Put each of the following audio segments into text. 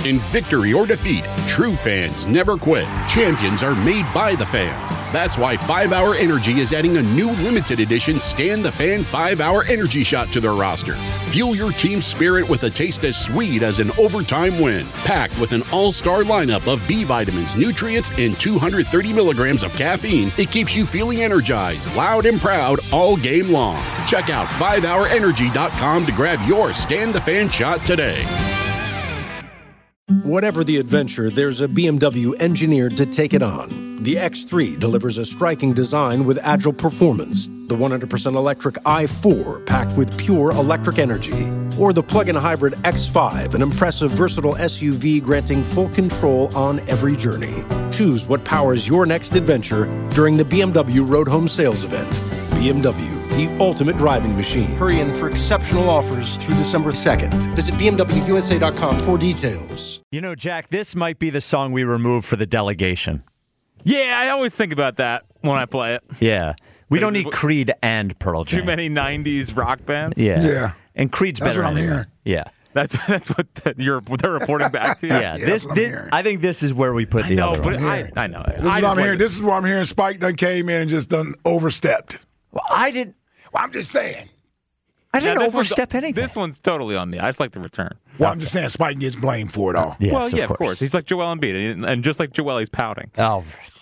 In victory or defeat, true fans never quit. Champions are made by the fans. That's why 5-Hour Energy is adding a new limited edition Scan the Fan 5-Hour Energy Shot to their roster. Fuel your team's spirit with a taste as sweet as an overtime win. Packed with an all-star lineup of B vitamins, nutrients, and 230 milligrams of caffeine, it keeps you feeling energized, loud, and proud all game long. Check out 5hourenergy.com to grab your Scan the Fan shot today. Whatever the adventure, there's a BMW engineered to take it on. The X3 delivers a striking design with agile performance. The 100% electric i4 packed with pure electric energy. Or the plug-in hybrid X5, an impressive versatile SUV granting full control on every journey. Choose what powers your next adventure during the BMW Road Home Sales Event. BMW, the ultimate driving machine. Hurry in for exceptional offers through December 2nd. Visit BMWUSA.com for details. You know, Jack, this might be the song we remove for the delegation. Yeah, I always think about that when I play it. Yeah. We don't need Creed and Pearl Jam. Too many 90s rock bands? Yeah. And Creed's better what I'm anyway. hearing. Yeah. That's what they're reporting back to you? Yeah. that's what I'm hearing. I think this is where we put the other one. I know. This is what I'm hearing. This is what I'm hearing. Spike done came in and just done overstepped. Well, I didn't. Well, I'm just saying. I didn't this overstep one's, anything. This one's totally on me. I just like the return. Well, I'm just saying Spike gets blamed for it all. Yes, well, yeah, of course. He's like Joel Embiid, and just like Joel, he's pouting. Oh.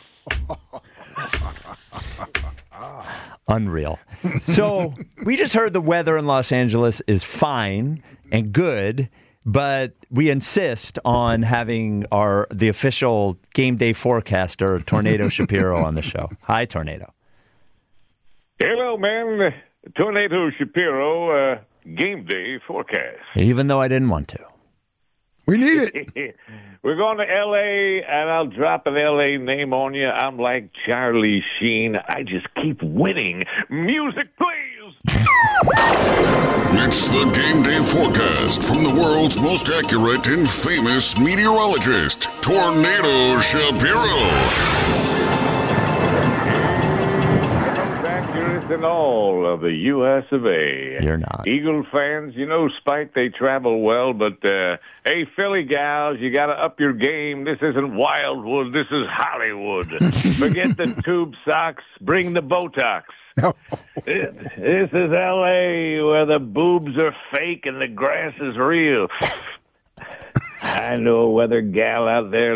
Unreal. So we just heard the weather in Los Angeles is fine and good, but we insist on having the official game day forecaster, Tornado Shapiro, on the show. Hi, Tornado. Hello, man. Tornado Shapiro, game day forecast. Even though I didn't want to. We need it. We're going to L.A., and I'll drop an L.A. name on you. I'm like Charlie Sheen. I just keep winning. Music, please. It's the Game Day Forecast from the world's most accurate and famous meteorologist, Tornado Shapiro. Accurate than all of the U.S. of A. You're not. Eagle fans, you know, Spike, they travel well, but, hey, Philly gals, you got to up your game. This isn't Wildwood. This is Hollywood. Forget the tube socks. Bring the Botox. This is L.A., where the boobs are fake and the grass is real. I know a weather gal out there,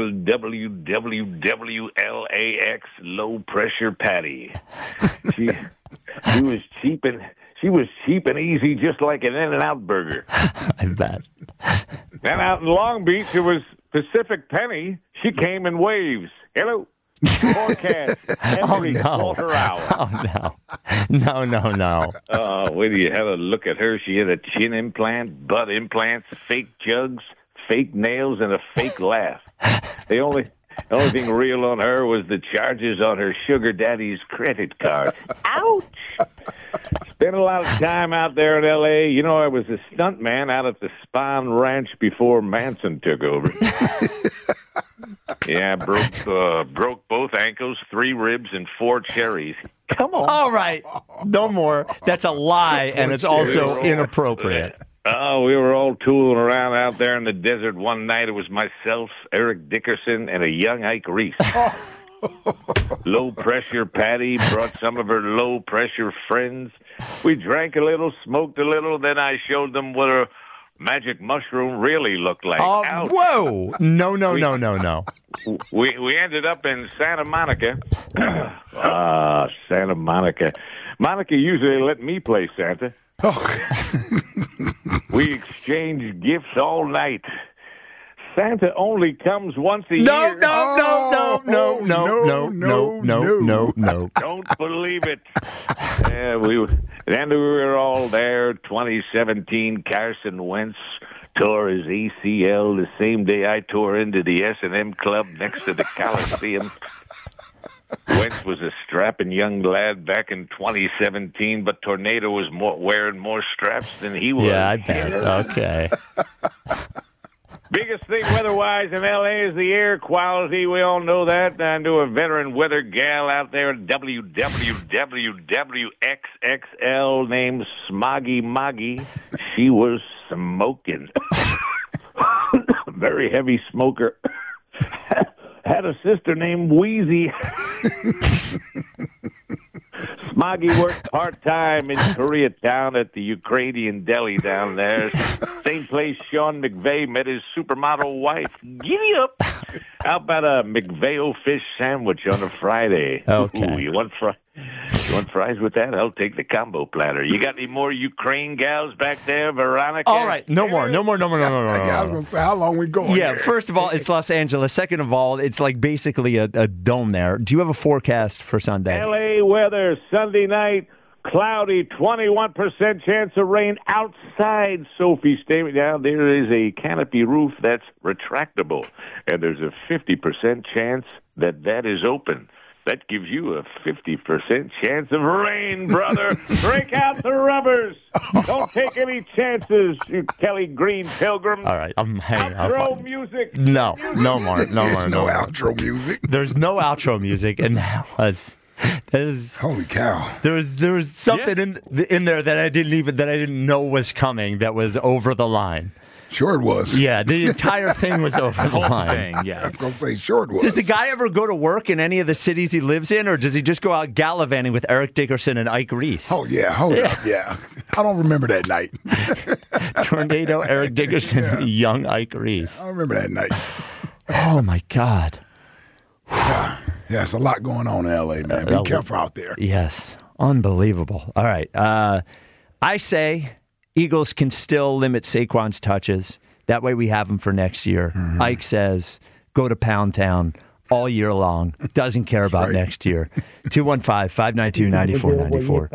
WWWLAX, low pressure Patty. She was cheap and easy, just like an In-N-Out burger. I bet. Then out in Long Beach, it was Pacific Penny. She came in waves. Hello. Forecast every quarter hour. Oh, no. Wait till you have a look at her. She had a chin implant, butt implants, fake jugs, fake nails, and a fake laugh. The only thing real on her was the charges on her sugar daddy's credit card. Ouch! Spent a lot of time out there in L.A. You know, I was a stuntman out at the Spahn Ranch before Manson took over. Yeah, broke both ankles, 3 ribs, and 4 cherries. Come on. All right. No more. That's a lie, and it's also inappropriate. Oh, we were all tooling around out there in the desert one night. It was myself, Eric Dickerson, and a young Ike Reese. Low-pressure Patty brought some of her low-pressure friends. We drank a little, smoked a little, then I showed them what a magic mushroom really looked like. Whoa! No. We ended up in Santa Monica. Santa Monica. Monica usually let me play Santa. We exchanged gifts all night. Santa only comes once a year. No. Don't believe it. We were all there. 2017, Carson Wentz tore his ACL the same day I tore into the S&M Club next to the Coliseum. Wentz was a strapping young lad back in 2017, but Tornado was wearing more straps than he was. Yeah, I bet. Okay. Biggest thing weather-wise in L.A. is the air quality. We all know that. I knew a veteran weather gal out there at WWWXXL named Smoggy Moggy. She was smoking. very heavy smoker. Had a sister named Wheezy. Smoggy worked part-time in Koreatown at the Ukrainian deli down there. Same place Sean McVay met his supermodel wife. Giddy up! How about a McVayo fish sandwich on a Friday? Okay. Ooh, you want fries with that? I'll take the combo platter. You got any more Ukraine gals back there, Veronica? All right, no more. Yeah, I was going to say, how long we going Yeah, here? first of all, it's Los Angeles. Second of all, it's like basically a dome there. Do you have a forecast for Sunday? L.A. weather, Sunday night, cloudy, 21% chance of rain outside Sophie Stadium. Now, there is a canopy roof that's retractable, and there's a 50% chance that is open. That gives you a 50% chance of rain, brother. Break out the rubbers. Don't take any chances, you Kelly Green pilgrim. All right, Outro music. No more. There's no outro music. There's no outro music, and there's Holy cow. there was something in there that I didn't know was coming. That was over the line. Sure it was. Yeah, the entire thing was over the line. Thing, I yeah. was going to say, sure it was. Does the guy ever go to work in any of the cities he lives in, or does he just go out gallivanting with Eric Dickerson and Ike Reese? Oh, yeah. Hold up. Yeah. I don't remember that night. Tornado, Eric Dickerson, young Ike Reese. I don't remember that night. Oh, my God. Yeah, it's a lot going on in L.A., man. Be careful out there. Yes, unbelievable. All right. I say Eagles can still limit Saquon's touches. That way we have him for next year. Mm-hmm. Ike says, go to Pound Town all year long. Doesn't care about right. next year. 215-592-9494.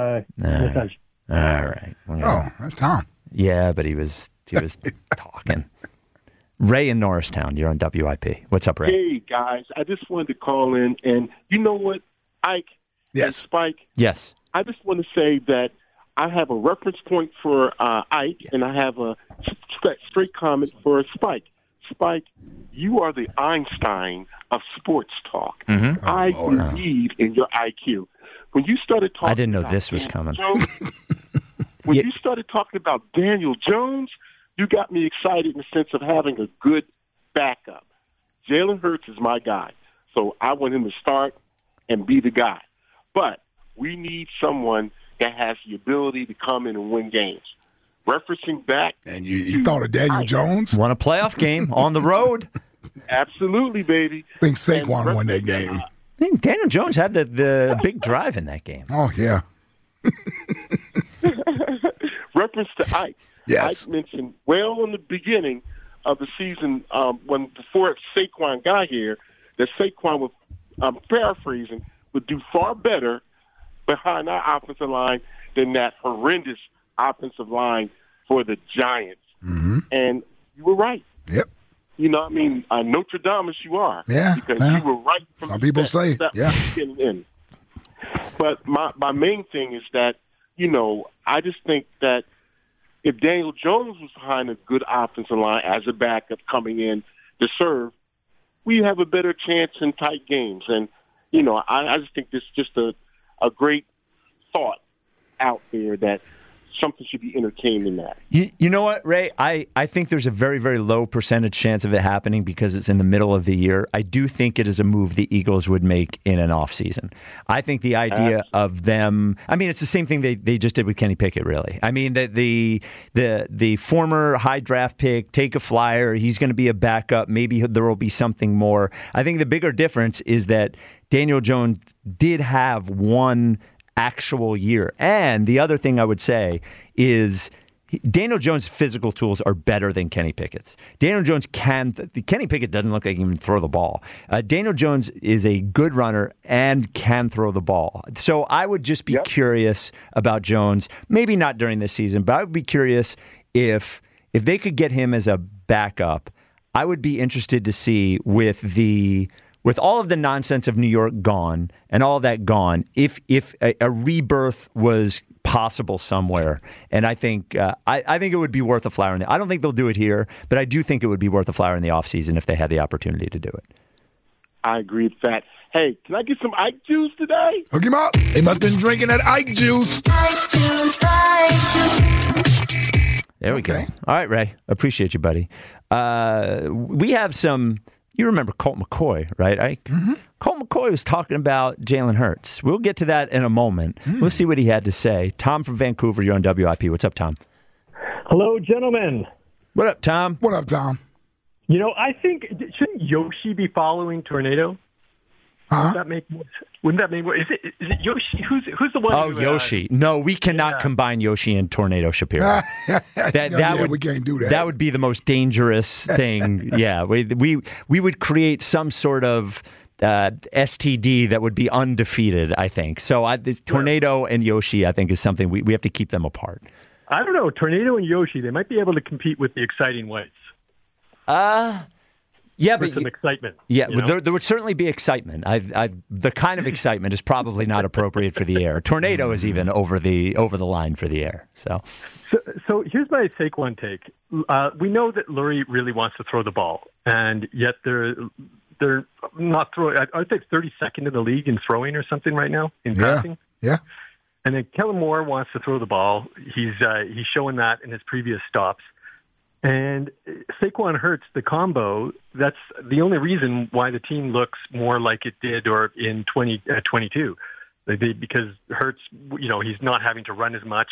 All right. Oh, that's Tom. Yeah, but he was talking. Ray in Norristown, you're on WIP. What's up, Ray? Hey, guys. I just wanted to call in, and you know what, Ike and Yes. Spike, Yes. I just want to say that I have a reference point for Ike, and I have a straight comment for Spike. Spike, you are the Einstein of sports talk. Mm-hmm. I believe in your IQ. When you started talking I didn't know about this was Daniel coming. Jones, when you started talking about Daniel Jones, you got me excited in the sense of having a good backup. Jalen Hurts is my guy, so I want him to start and be the guy. But we need someone that has the ability to come in and win games. Referencing back. And you thought of Daniel Jones? Won a playoff game on the road. Absolutely, baby. I think Saquon won that game. I think Daniel Jones had the big drive in that game. Oh, yeah. Reference to Ike. Yes. Ike mentioned well in the beginning of the season before Saquon got here that Saquon was, paraphrasing, would do far better behind our offensive line than that horrendous offensive line for the Giants. Mm-hmm. And you were right. Yep. You know what I mean? Notre Dame as you are. Yeah, Because well, you were right from some people say, yeah. getting in. But my main thing is that, I just think that if Daniel Jones was behind a good offensive line as a backup coming in to serve, we have a better chance in tight games. And, I just think this is just a great thought out there that something should be entertained in that. You know what, Ray? I think there's a very, very low percentage chance of it happening because it's in the middle of the year. I do think it is a move the Eagles would make in an offseason. I think the idea of them, it's the same thing they just did with Kenny Pickett, really. I mean, the former high draft pick, take a flyer, he's going to be a backup, maybe there will be something more. I think the bigger difference is that Daniel Jones did have one actual year. And the other thing I would say is Daniel Jones' physical tools are better than Kenny Pickett's. Daniel Jones Kenny Pickett doesn't look like he can throw the ball. Daniel Jones is a good runner and can throw the ball. So I would just be curious about Jones, maybe not during this season, but I would be curious if they could get him as a backup. I would be interested to see with all of the nonsense of New York gone and all that gone, if a rebirth was possible somewhere, and I think it would be worth a flower in the. I don't think they'll do it here, but I do think it would be worth a flower in the offseason if they had the opportunity to do it. I agree with that. Hey, can I get some Ike juice today? Hook him up. They must have been drinking that Ike juice. There we go. All right, Ray. Appreciate you, buddy. we have some. You remember Colt McCoy, right, Ike? Mm-hmm. Colt McCoy was talking about Jalen Hurts. We'll get to that in a moment. We'll see what he had to say. Tom from Vancouver, you're on WIP. What's up, Tom? Hello, gentlemen. What up, Tom? What up, Tom? You know, I think, shouldn't Yoshi be following Tornado? Wouldn't that make more? Is it Yoshi? Who's the one? Oh, Yoshi. No, we cannot combine Yoshi and Tornado Shapiro. We can't do that. That would be the most dangerous thing. Yeah, we would create some sort of STD that would be undefeated, I think. So Tornado and Yoshi, I think, is something we have to keep them apart. I don't know. Tornado and Yoshi, they might be able to compete with the Exciting Whites. Yeah, but some excitement. Yeah, there would certainly be excitement. The kind of excitement is probably not appropriate for the air. Tornado is even over the line for the air. So here's my Saquon take. We know that Lurie really wants to throw the ball, and yet they're not throwing. I think 32nd in the league in throwing or something right now in passing. Yeah. And then Kellen Moore wants to throw the ball. He's showing that in his previous stops. And Saquon Hurts, the combo, that's the only reason why the team looks more like it did or in 2022. Because Hurts, he's not having to run as much.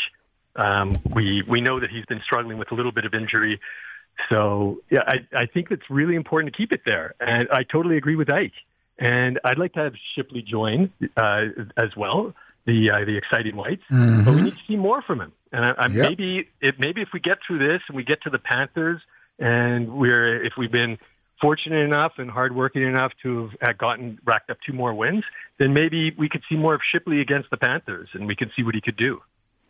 We know that he's been struggling with a little bit of injury. So, yeah, I think it's really important to keep it there. And I totally agree with Ike. And I'd like to have Shipley join as well, the Exciting Whites. Mm-hmm. But we need to see more from him. And maybe if we get through this and we get to the Panthers, and if we've been fortunate enough and hardworking enough to have racked up 2 more wins, then maybe we could see more of Shipley against the Panthers, and we could see what he could do.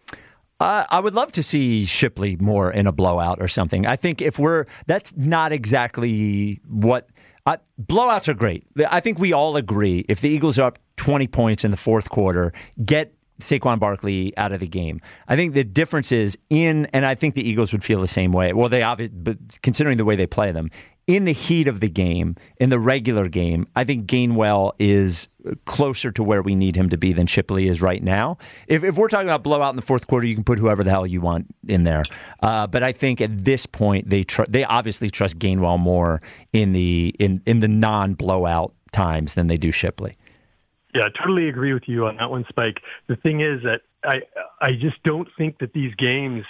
I would love to see Shipley more in a blowout or something. I think that's not exactly what blowouts are great. I think we all agree if the Eagles are up 20 points in the fourth quarter, get Saquon Barkley out of the game. I think the difference is and I think the Eagles would feel the same way. Well, but considering the way they play them, in the heat of the game, in the regular game, I think Gainwell is closer to where we need him to be than Shipley is right now. If we're talking about blowout in the fourth quarter, you can put whoever the hell you want in there. But I think at this point, they obviously trust Gainwell more in the non-blowout times than they do Shipley. Yeah, I totally agree with you on that one, Spike. The thing is that I just don't think that these games,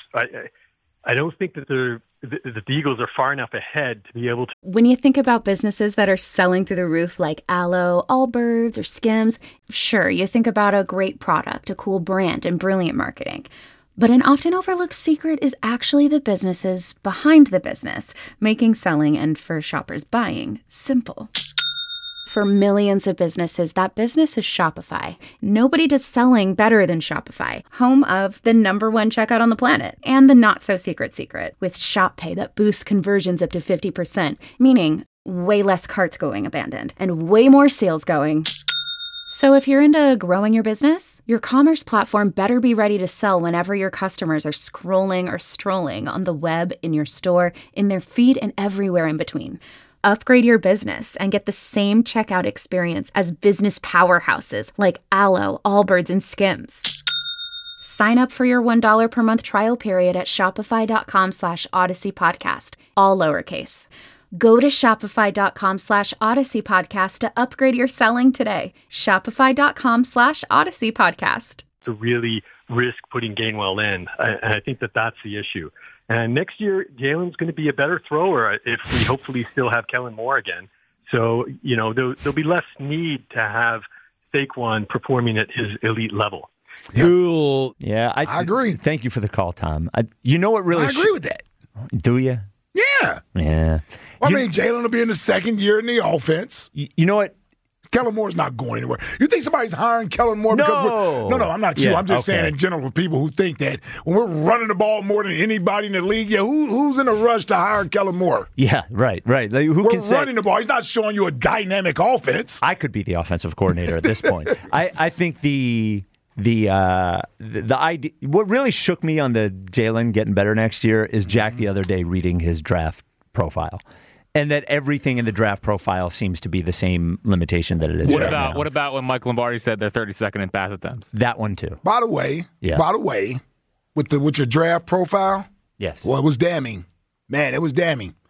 I don't think that the Eagles are far enough ahead to be able to. When you think about businesses that are selling through the roof like Aloe, Allbirds, or Skims, sure, you think about a great product, a cool brand, and brilliant marketing. But an often overlooked secret is actually the businesses behind the business, making selling and for shoppers buying simple. For millions of businesses, that business is Shopify. Nobody does selling better than Shopify, home of the #1 checkout on the planet and the not-so-secret secret with Shop Pay that boosts conversions up to 50%, meaning way less carts going abandoned and way more sales going. So if you're into growing your business, your commerce platform better be ready to sell whenever your customers are scrolling or strolling on the web, in your store, in their feed, and everywhere in between. Upgrade your business and get the same checkout experience as business powerhouses like Aloe, Allbirds, and Skims. Sign up for your $1 per month trial period at shopify.com/Odyssey Podcast, all lowercase. Go to shopify.com/Odyssey Podcast to upgrade your selling today. Shopify.com/Odyssey Podcast. To really risk putting Gainwell in. I think that's the issue. And next year, Jalen's going to be a better thrower if we hopefully still have Kellen Moore again. So, there'll be less need to have Saquon performing at his elite level. Cool. Yeah, I agree. Thank you for the call, Tom. You know what really... I agree with that. Do you? Yeah. Yeah. Well, Jalen will be in the second year in the offense. You know what? Kellen Moore's not going anywhere. You think somebody's hiring Kellen Moore because No, I'm not you. Yeah, I'm just saying in general for people who think that when we're running the ball more than anybody in the league, who's in a rush to hire Kellen Moore? Yeah, right. Like, we're running the ball. He's not showing you a dynamic offense. I could be the offensive coordinator at this point. I think the idea, what really shook me on the Jalen getting better next year is Jack the other day reading his draft profile. And that everything in the draft profile seems to be the same limitation that it is. What about when Mike Lombardi said they're 32nd in pass attempts? That one too. By the way, with your draft profile, yes. Well, it was damning. Man, it was damning.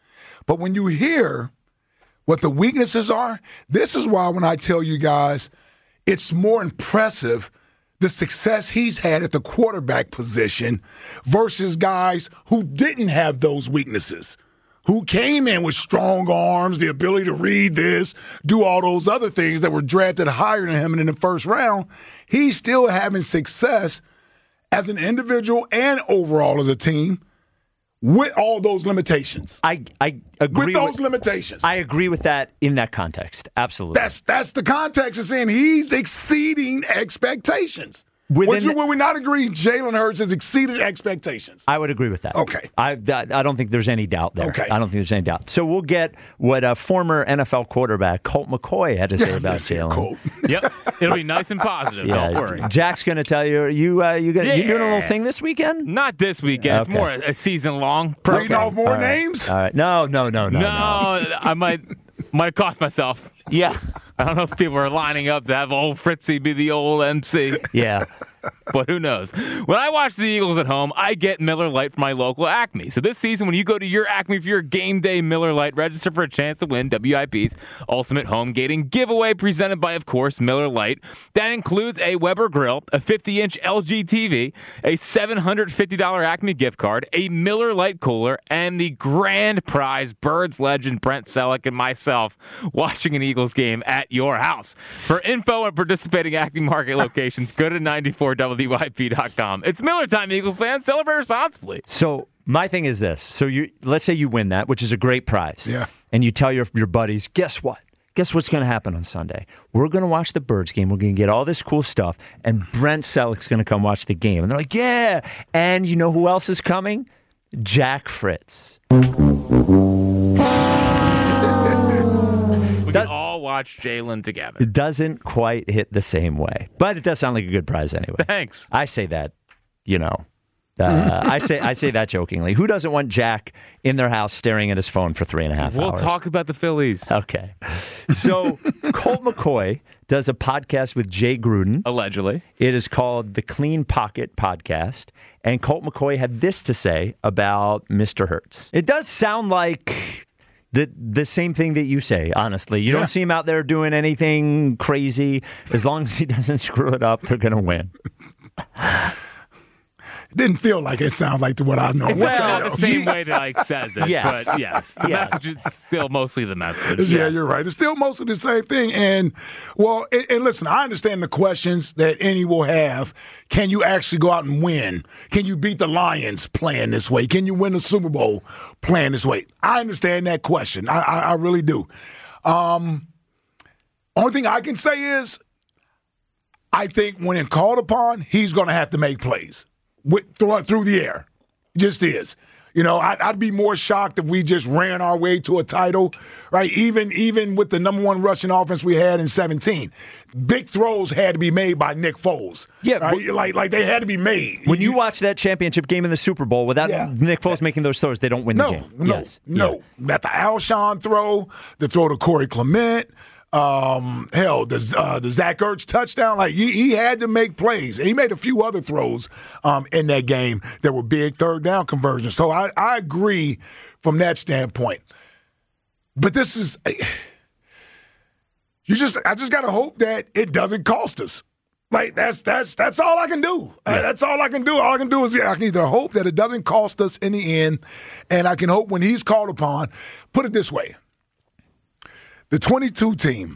But when you hear what the weaknesses are, this is why when I tell you guys, it's more impressive the success he's had at the quarterback position versus guys who didn't have those weaknesses, who came in with strong arms, the ability to read this, do all those other things that were drafted higher than him and in the first round. He's still having success as an individual and overall as a team with all those limitations. I agree with those limitations. I agree with that in that context. Absolutely. That's the context of saying he's exceeding expectations. Would we not agree Jalen Hurts has exceeded expectations? I would agree with that. Okay. I don't think there's any doubt there. Okay. I don't think there's any doubt. So we'll get what a former NFL quarterback, Colt McCoy, had to say about Jalen. Yep. It'll be nice and positive. Don't worry. Jack's going to tell you, you doing a little thing this weekend? Not this weekend. Okay. It's more a season-long program. Reading off more names? All right. No. I might cost myself. Yeah. I don't know if people are lining up to have old Fritzy be the old MC. Yeah. But who knows? When I watch the Eagles at home, I get Miller Lite from my local Acme. So this season, when you go to your Acme for your game day Miller Lite, register for a chance to win WIP's Ultimate Home Gating Giveaway presented by, of course, Miller Lite. That includes a Weber grill, a 50-inch LG TV, a $750 Acme gift card, a Miller Lite cooler, and the grand prize Birds legend Brent Selleck and myself watching an Eagles game at your house. For info on participating Acme Market locations, go to 94WYP.com. It's Miller time, Eagles fans. Celebrate responsibly. So my thing is this. So let's say you win that, which is a great prize. Yeah. And you tell your buddies, guess what? Guess what's going to happen on Sunday? We're going to watch the Birds game. We're going to get all this cool stuff. And Brent Selleck's going to come watch the game. And they're like, yeah. And you know who else is coming? Jack Fritz. We can all watch Jalen together. It doesn't quite hit the same way. But it does sound like a good prize anyway. Thanks. I say that, I say that jokingly. Who doesn't want Jack in their house staring at his phone for 3.5 hours? We'll talk about the Phillies. Okay. So Colt McCoy does a podcast with Jay Gruden. Allegedly. It is called the Clean Pocket Podcast. And Colt McCoy had this to say about Mr. Hurts. It does sound like the same thing that you say, honestly. You don't see him out there doing anything crazy. As long as he doesn't screw it up, they're going to win. Didn't feel like it sounds like what I know. Well, the same way that Ike says it. Yes. But yes, the message is still mostly the message. Yeah, you're right. It's still mostly the same thing. And listen, I understand the questions that any will have. Can you actually go out and win? Can you beat the Lions playing this way? Can you win the Super Bowl playing this way? I understand that question. I really do. Only thing I can say is I think when called upon, he's going to have to make plays. Through the air. Just is. I'd be more shocked if we just ran our way to a title, right? Even with the number one rushing offense we had in 2017. Big throws had to be made by Nick Foles. Yeah. Right? Like they had to be made. When you watch that championship game in the Super Bowl without Nick Foles making those throws, they don't win the game. No. That the Alshon throw, the throw to Corey Clement, the Zach Ertz touchdown, like he had to make plays. He made a few other throws in that game that were big third down conversions. So I agree from that standpoint. But this is I just gotta hope that it doesn't cost us. Like that's all I can do. That's all I can do. All I can do is I can either hope that it doesn't cost us in the end, and I can hope when he's called upon. Put it this way. The 22 team,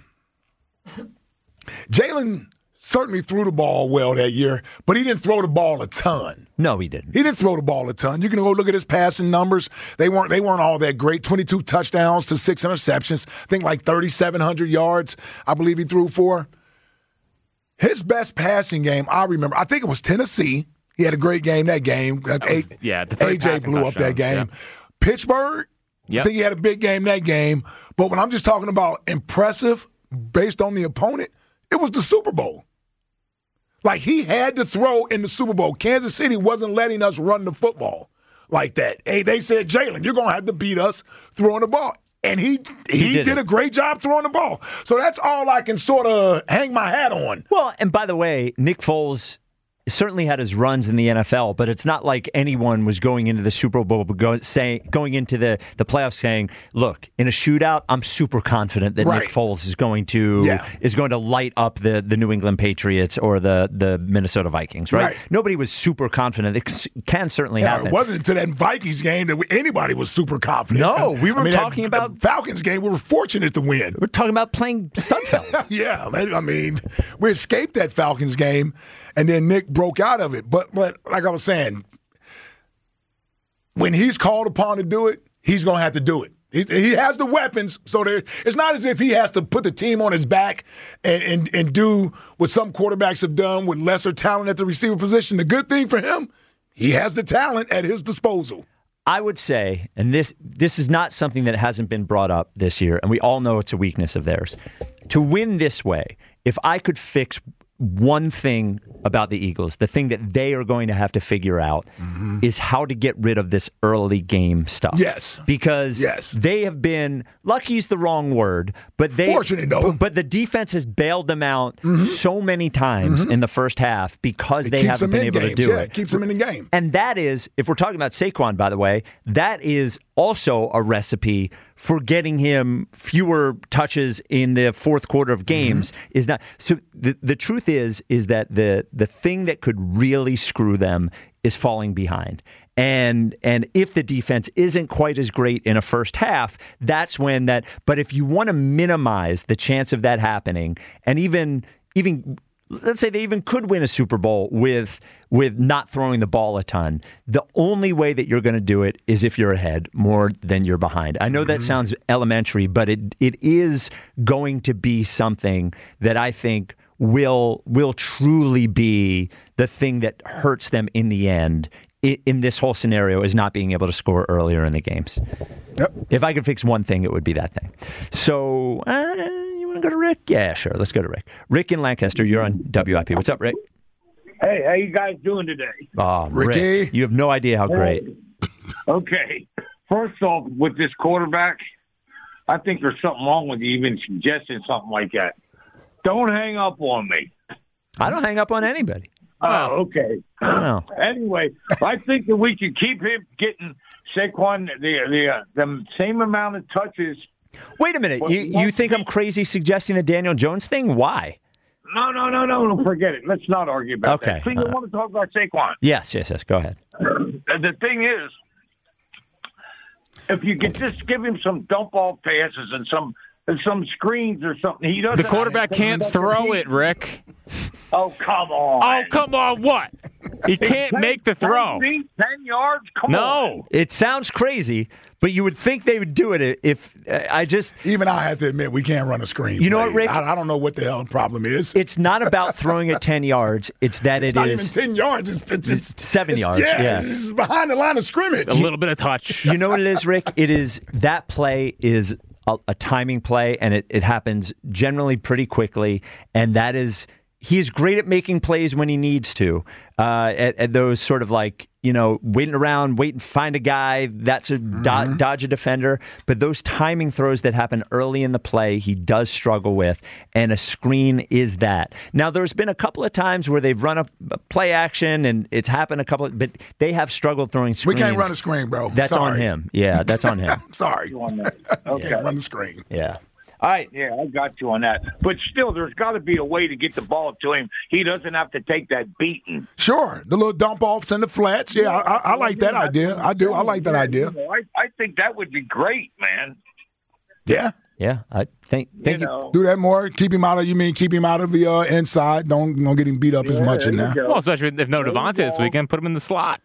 Jalen certainly threw the ball well that year, but he didn't throw the ball a ton. No, he didn't. He didn't throw the ball a ton. You can go look at his passing numbers. They weren't all that great. 22 touchdowns to 6 interceptions. I think like 3,700 yards, I believe he threw for. His best passing game, I remember, I think it was Tennessee. He had a great game that game. AJ blew up that game. Yeah. Pittsburgh, I think he had a big game that game. But when I'm just talking about impressive based on the opponent, it was the Super Bowl. Like, he had to throw in the Super Bowl. Kansas City wasn't letting us run the football like that. Hey, they said, Jalen, you're going to have to beat us throwing the ball. And he did a great job throwing the ball. So that's all I can sort of hang my hat on. Well, and by the way, Nick Foles certainly had his runs in the NFL, but it's not like anyone was going into the Super Bowl going into the playoffs saying, "Look, in a shootout, I'm super confident that Nick Foles is going to light up the New England Patriots or the Minnesota Vikings." Right? Nobody was super confident. It can certainly happen. It wasn't until that Vikings game that anybody was super confident. No, we were talking about the Falcons game. We were fortunate to win. We're talking about playing Sudfeld. Yeah, I mean, we escaped that Falcons game, and then Nick broke out of it. But like I was saying, when he's called upon to do it, he's going to have to do it. He has the weapons, so it's not as if he has to put the team on his back and do what some quarterbacks have done with lesser talent at the receiver position. The good thing for him, he has the talent at his disposal. I would say, and this is not something that hasn't been brought up this year, and we all know it's a weakness of theirs. To win this way, if I could fix one thing about the Eagles, the thing that they are going to have to figure out is how to get rid of this early game stuff. Yes. Because they have been, lucky is the wrong word, but fortunate though. But the defense has bailed them out so many times in the first half because they haven't been able to do it. It keeps them in the game. And that is, if we're talking about Saquon, by the way, that is also a recipe for getting him fewer touches in the fourth quarter of games. Is not so. The truth is that the thing that could really screw them is falling behind. And if the defense isn't quite as great in a first half, that's when that. But if you want to minimize the chance of that happening, and even let's say they even could win a Super Bowl with not throwing the ball a ton, the only way that you're going to do it is if you're ahead more than you're behind. I know that sounds elementary, but it is going to be something that I think will truly be the thing that hurts them in the end in this whole scenario, is not being able to score earlier in the games. Yep. If I could fix one thing, it would be that thing. So, you want to go to Rick? Yeah, sure. Let's go to Rick. Rick in Lancaster, you're on WIP. What's up, Rick? Hey, how you guys doing today? Oh, Ricky. Rick, you have no idea how great. Okay. First off, with this quarterback, I think there's something wrong with you even suggesting something like that. Don't hang up on me. I don't hang up on anybody. Oh, okay. No. Anyway, I think that we could keep him getting Saquon the same amount of touches. Wait a minute. You think I'm crazy suggesting the Daniel Jones thing? Why? No. Forget it. Let's not argue about that. See, you want to talk about Saquon. Yes. Go ahead. The thing is, if you could just give him some dump-off passes and some screens or something. He doesn't. The quarterback can't throw it, Rick. Oh, come on. Oh, come on, what? He can't make the throw. 10 yards? Come on. It sounds crazy, but you would think they would do it if I just... Even I have to admit, we can't run a screen. You know what, Rick? I don't know what the hell the problem is. It's not about throwing it 10 yards. It's that it's not even 10 yards. It's 7 yards. Yeah. It's behind the line of scrimmage. A little bit of touch. You know what it is, Rick? It is that play is a timing play, and it happens generally pretty quickly, and that is... He's great at making plays when he needs to. At those sort of like, waiting around, find a guy, that's a dodge a defender. But those timing throws that happen early in the play, he does struggle with, and a screen is that. Now, there's been a couple of times where they've run a play action, and it's happened but they have struggled throwing screens. We can't run a screen, bro. That's on him. Yeah, that's on him. Sorry. Okay. Can't run the screen. Yeah. All right. Yeah, I got you on that. But still, there's got to be a way to get the ball to him. He doesn't have to take that beating. Sure. The little dump-offs and the flats. Yeah, I like that idea. I do. I like that idea. I think that would be great, man. Yeah. Yeah. I think you. Do that more. Keep him out of the inside. Don't get him beat up as much in there. Well, especially if no Devontae this weekend, put him in the slot.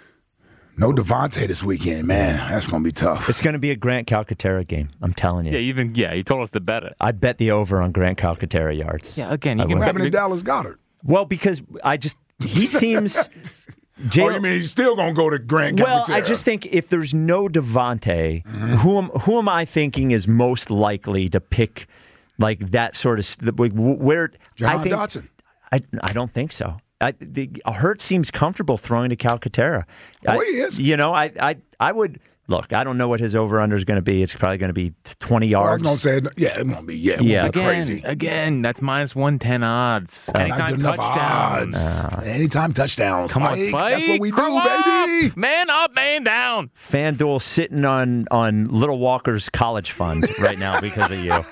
No Devontae this weekend, man. That's going to be tough. It's going to be a Grant Calcaterra game. I'm telling you. Yeah, you told us to bet it. I'd bet the over on Grant Calcaterra yards. Yeah, again, what happened to Dallas Goedert? Well, because he seems... you mean he's still going to go to Grant Calcaterra? Well, I just think if there's no Devontae, who am I thinking is most likely to pick like that sort of... where Jahan Dotson. I don't think so. Hurts seems comfortable throwing to Calcaterra. He is. I would Look, I don't know what his over-under is going to be. It's probably going to be 20 yards. I was going to say, it won't be. It won't be crazy. Again, that's minus 110 odds. Anytime touchdowns. Anytime touchdowns. Come on, Spike. That's what we do, baby. Man up, man down. FanDuel sitting on Little Walker's college fund right now because of you.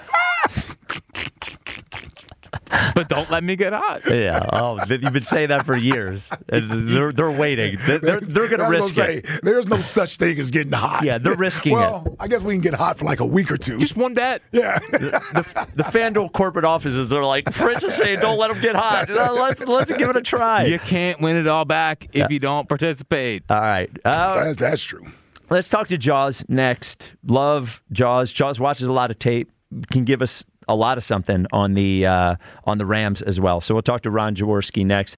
But don't let me get hot. Yeah. Oh, you've been saying that for years. They're waiting. They're going to risk it. There's no such thing as getting hot. Yeah, they're risking it. I guess we can get hot for like a week or two. Just one bet. Yeah. The FanDuel corporate offices, they're like, Fritz is saying, don't let them get hot. Let's give it a try. You can't win it all back if you don't participate. All right. That's true. Let's talk to Jaws next. Love Jaws. Jaws watches a lot of tape. Can give us a lot of something on the Rams as well. So we'll talk to Ron Jaworski next.